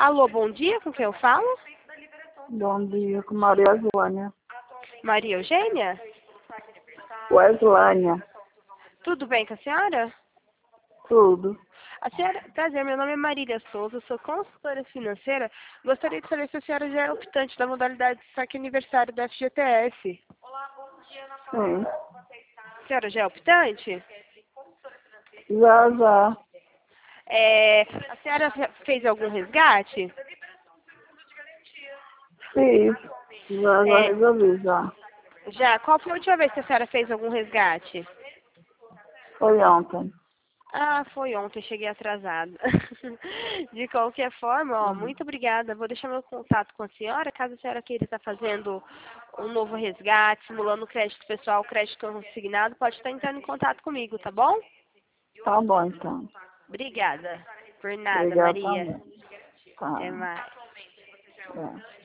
Alô, bom dia, com quem eu falo? Bom dia, com Maria Joânia. Maria Eugênia? Weslânia, Tudo bem com a senhora? tudo. A senhora, prazer, meu nome é Marília Souza, sou consultora financeira. Gostaria de saber se a senhora já é optante da modalidade de saque aniversário da FGTS. Sim, A senhora já é optante? já. A senhora fez algum resgate? Fiz. Já É, resolvi, já. já? Qual foi a última vez que a senhora fez algum resgate? Foi ontem. Ah, foi ontem, cheguei atrasada. De qualquer forma, ó, Uhum. muito obrigada. Vou deixar meu contato com a senhora, caso a senhora queira estar fazendo um novo resgate, simulando crédito pessoal, crédito consignado, pode estar entrando em contato comigo, tá bom? Tá bom, então. Obrigada. Por nada, Obrigada Maria. também. Até Tá. mais. É.